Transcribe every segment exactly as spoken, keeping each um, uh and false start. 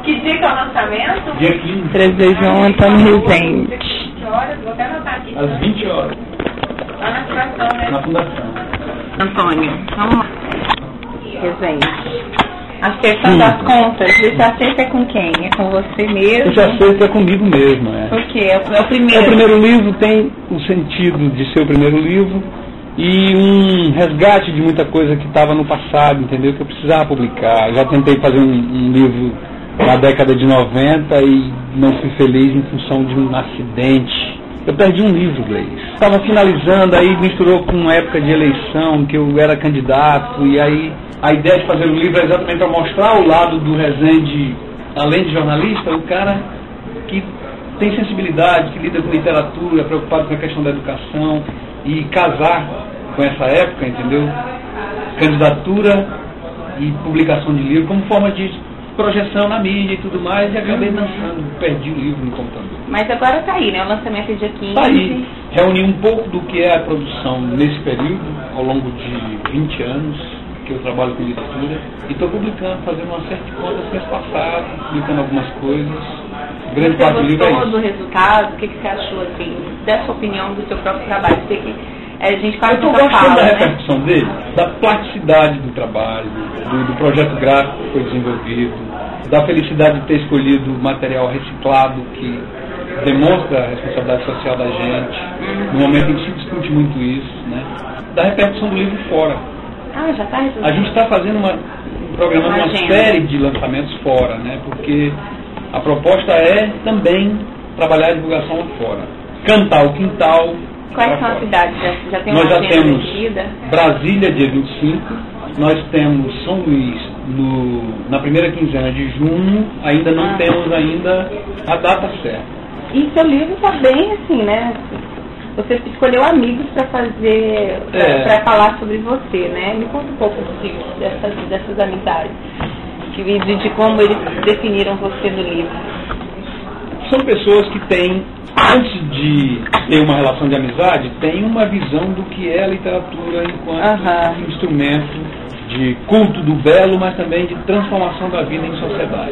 Que dia que é o lançamento? Dia quinze. treze João Antônio Rezende. vinte horas, vou até anotar aqui. Às vinte horas. Lá na fundação, né? Na fundação. Antônio, vamos lá. Rezende. Acertando das contas, esse acerto é com quem? É com você mesmo? Esse acerto é comigo mesmo, é. Por quê? É o, é o primeiro. É o primeiro livro, tem o sentido de ser o primeiro livro e um resgate de muita coisa que estava no passado, entendeu? Que eu precisava publicar. Eu já tentei fazer um, um livro na década de noventa e não fui feliz em função de um acidente. Eu perdi um livro, Gleice. Estava finalizando, aí misturou com uma época de eleição, que eu era candidato, e aí a ideia de fazer o livro é exatamente para mostrar o lado do Rezende, além de jornalista, o cara que tem sensibilidade, que lida com literatura, preocupado com a questão da educação, e casar com essa época, entendeu? Candidatura e publicação de livro como forma de projeção na mídia e tudo mais, e acabei dançando, perdi o livro no computador. Mas agora tá aí, né? O lançamento é dia quinze. Tá aí, reuni um pouco do que é a produção nesse período, ao longo de vinte anos que eu trabalho com literatura, e estou publicando, fazendo uma série de contas mês passado, publicando algumas coisas. Grande Você parte do livro é gostou isso. do resultado? O que, que você achou, assim, dessa opinião do seu próprio trabalho? Você que a gente quase Eu estou nunca gostando fala, da né? repercussão dele, da plasticidade do trabalho, do, do projeto gráfico que foi desenvolvido, da felicidade de ter escolhido material reciclado que demonstra a responsabilidade social da gente, no momento em que se discute muito isso, né? Da repercussão do livro fora. Ah, já tá resolvido. A gente está fazendo uma, programando uma Agenda. série de lançamentos fora, né? Porque a proposta é também trabalhar a divulgação lá fora. Cantar o quintal. Quais são as cidades? Já, já tem Nós uma já agenda temos definida? Brasília, dia vinte e cinco. Nós temos São Luís no, na primeira quinzena de junho. Ainda não Ah. temos ainda a data certa. E seu livro tá bem assim, né? Você escolheu amigos para fazer, É. para falar sobre você, né? Me conta um pouco de, dessas, dessas amizades. Que, de, de como eles definiram você no livro. São pessoas que têm, antes de ter uma relação de amizade, têm uma visão do que é a literatura enquanto Aham. instrumento de culto do belo, mas também de transformação da vida em sociedade.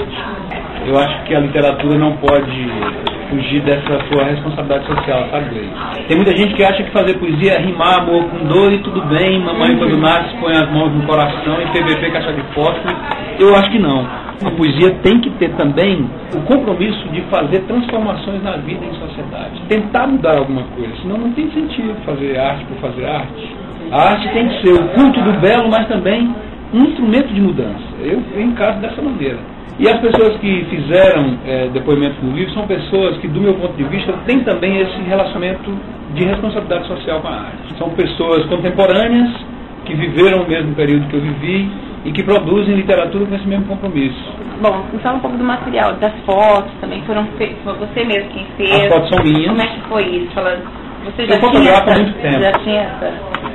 Eu acho que a literatura não pode fugir dessa sua responsabilidade social, sabe, Gleice? Tem muita gente que acha que fazer poesia é rimar amor com dor e tudo bem, mamãe quando nasce põe as mãos no coração e P V P caixa de fósforo. Eu acho que não. A poesia tem que ter também o compromisso de fazer transformações na vida em sociedade. Tentar mudar alguma coisa, senão não tem sentido fazer arte por fazer arte. A arte tem que ser o culto do belo, mas também um instrumento de mudança. Eu, eu encaro dessa maneira. E as pessoas que fizeram é, depoimentos no livro são pessoas que, do meu ponto de vista, têm também esse relacionamento de responsabilidade social com a arte. São pessoas contemporâneas que viveram o mesmo período que eu vivi e que produzem literatura com esse mesmo compromisso. Bom, fala um pouco do material, das fotos também, foram fe... foi você mesmo quem fez. As fotos são minhas. Como é que foi isso? Fala, você já Eu tinha, fotografo há essa, muito tempo. já tinha essa,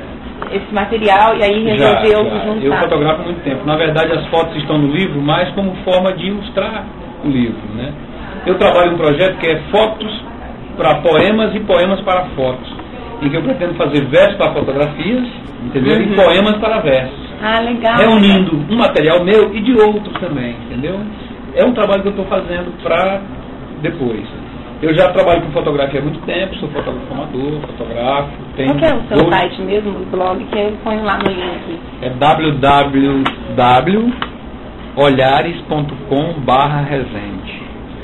esse material e aí resolveu Já, já. juntar? Eu fotografo há muito tempo. Na verdade, as fotos estão no livro mais como forma de ilustrar o livro, né? Eu trabalho em um projeto que é fotos para poemas e poemas para fotos, em que eu pretendo fazer versos para fotografias, entendeu? Uhum. E poemas para versos. Ah, legal. Reunindo um material meu e de outros também, entendeu? É um trabalho que eu estou fazendo para depois. Eu já trabalho com fotografia há muito tempo, sou fotógrafo amador, fotografo. Tenho Qual que é o seu dois- site mesmo, o blog, que eu ponho lá no link? É w w w ponto olhares ponto com barra Rezende.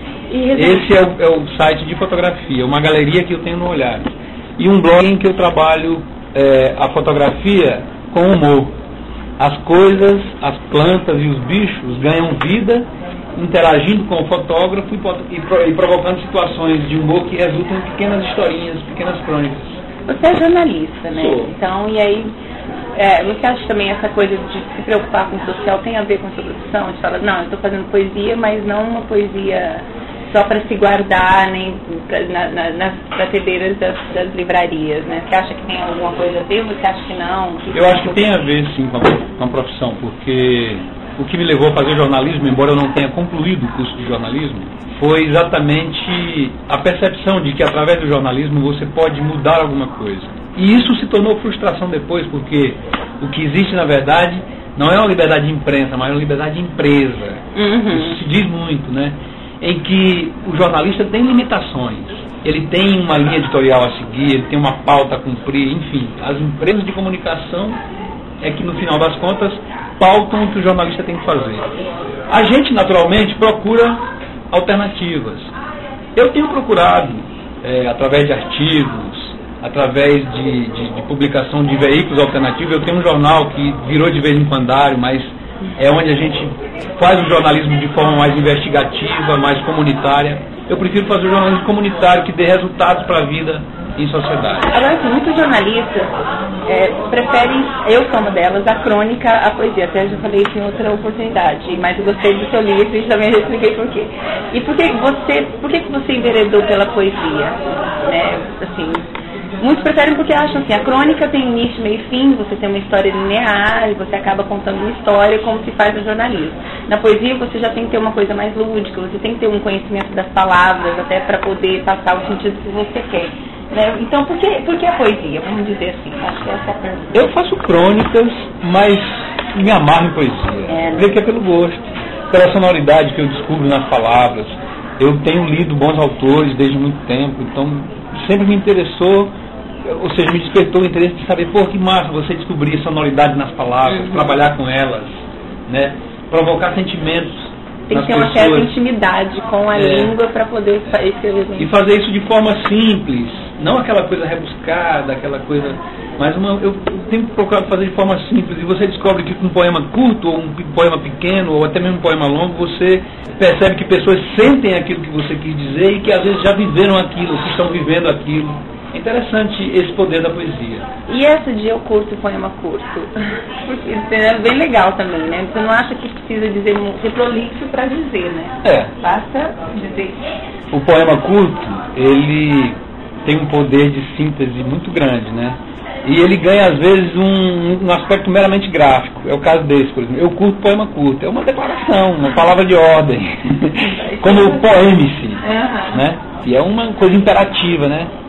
E Esse é o, é o site de fotografia, uma galeria que eu tenho no Olhares. E um blog em que eu trabalho é, a fotografia com humor. As coisas, as plantas e os bichos ganham vida interagindo com o fotógrafo e, pot- e, pro- e provocando situações de humor que resultam em pequenas historinhas, pequenas crônicas. Você é jornalista, né? Sou. Então, e aí, é, você acha também essa coisa de se preocupar com o social tem a ver com a sua profissão? Você fala, não, eu estou fazendo poesia, mas não uma poesia só para se guardar nem pra, na, na, nas prateleiras das, das livrarias, né? Você acha que tem alguma coisa a ver? Você acha que não? Que Eu acho que tem a ver, sim, com a, com a profissão, porque o que me levou a fazer jornalismo, embora eu não tenha concluído o curso de jornalismo, foi exatamente a percepção de que através do jornalismo você pode mudar alguma coisa. E isso se tornou frustração depois, porque o que existe, na verdade, não é uma liberdade de imprensa, mas uma liberdade de empresa. Uhum. Isso se diz muito, né? Em que o jornalista tem limitações. Ele tem uma linha editorial a seguir, ele tem uma pauta a cumprir, enfim. As empresas de comunicação é que, no final das contas, pautam o que o jornalista tem que fazer. A gente, naturalmente, procura alternativas. Eu tenho procurado, é, através de artigos, através de, de, de publicação de veículos alternativos. Eu tenho um jornal que virou de vez em quando, mas é onde a gente faz o jornalismo de forma mais investigativa, mais comunitária. Eu prefiro fazer o jornalismo comunitário que dê resultados para a vida em sociedade. Agora, assim, muitos jornalistas é, preferem, eu sou uma delas, a crônica, a poesia. Até já falei isso em outra oportunidade, mas eu gostei do seu livro e também já expliquei por quê. E por que você, por que você enveredou pela poesia? Né? Assim, muitos preferem porque acham assim, a crônica tem início, meio e fim, você tem uma história linear, e você acaba contando uma história como se faz no jornalismo. Na poesia você já tem que ter uma coisa mais lúdica, você tem que ter um conhecimento das palavras, até para poder passar o sentido que você quer. Né? Então, por que, por que a poesia? Vamos dizer assim, acho que essa é a pergunta. Eu faço crônicas, mas me amarro em poesia. É, né? Creio que é pelo gosto, pela sonoridade que eu descubro nas palavras. Eu tenho lido bons autores desde muito tempo, então sempre me interessou, ou seja, me despertou o interesse de saber, pô, que massa você descobrir sonoridade nas palavras, uhum. trabalhar com elas, né? Provocar sentimentos. Tem que ter uma certa intimidade com a é. língua para poder escrever. E fazer isso de forma simples, não aquela coisa rebuscada, aquela coisa. Mas uma, eu tenho procurado fazer de forma simples. E você descobre que com um poema curto, ou um poema pequeno, ou até mesmo um poema longo, você percebe que pessoas sentem aquilo que você quis dizer e que às vezes já viveram aquilo, que estão vivendo aquilo. É interessante esse poder da poesia. E essa de eu curto poema curto? Porque é bem legal também, né? Você não acha que precisa dizer ser prolixo para dizer, né? É. Basta dizer. O poema curto, ele tem um poder de síntese muito grande, né? E ele ganha, às vezes, um, um aspecto meramente gráfico. É o caso desse, por exemplo. Eu curto poema curto. É uma declaração, uma palavra de ordem. Como o poeme-se, Uhum. né? E é uma coisa imperativa, né?